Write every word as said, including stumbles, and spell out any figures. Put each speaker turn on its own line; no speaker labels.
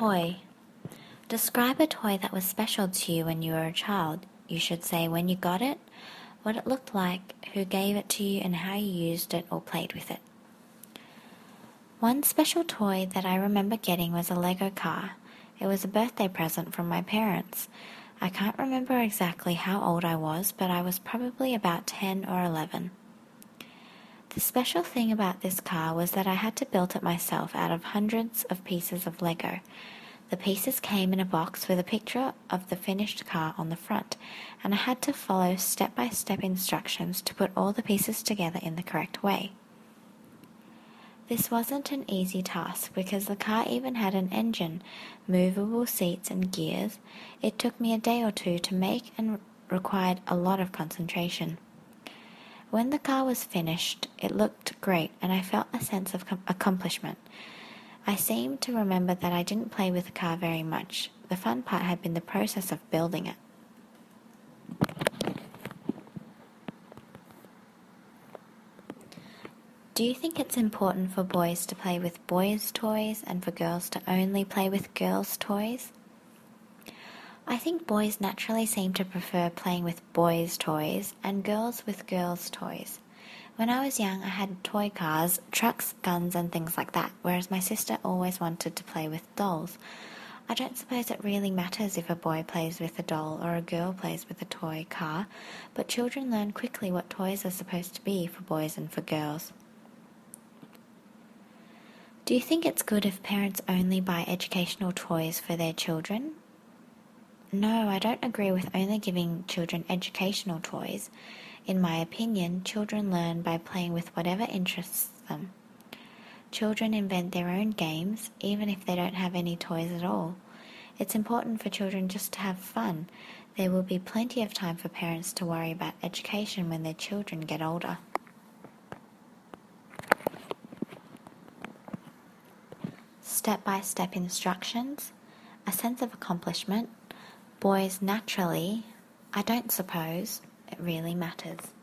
toy. Describe a toy that was special to you when you were a child. You should say when you got it, what it looked like, who gave it to you, and how you used it or played with it. One special toy that I remember getting was a Lego car. It was a birthday present from my parents. I can't remember exactly how old I was, but I was probably about ten or eleven. The special thing about this car was that I had to build it myself out of hundreds of pieces of Lego. The pieces came in a box with a picture of the finished car on the front, and I had to follow step-by-step instructions to put all the pieces together in the correct way. This wasn't an easy task because the car even had an engine, movable seats and gears. It took me a day or two to make and required a lot of concentration. When the car was finished, it looked great and I felt a sense of com- accomplishment. I seemed to remember that I didn't play with the car very much. The fun part had been the process of building it. Do you think it's important for boys to play with boys' toys and for girls to only play with girls' toys? I think boys naturally seem to prefer playing with boys' toys and girls with girls' toys. When I was young, I had toy cars, trucks, guns and things like that, whereas my sister always wanted to play with dolls. I don't suppose it really matters if a boy plays with a doll or a girl plays with a toy car, but children learn quickly what toys are supposed to be for boys and for girls. Do you think it's good if parents only buy educational toys for their children? No, I don't agree with only giving children educational toys. In my opinion, children learn by playing with whatever interests them. Children invent their own games, even if they don't have any toys at all. It's important for children just to have fun. There will be plenty of time for parents to worry about education when their children get older. Step-by-step instructions, a sense of accomplishment. Boys naturally, I don't suppose it really matters.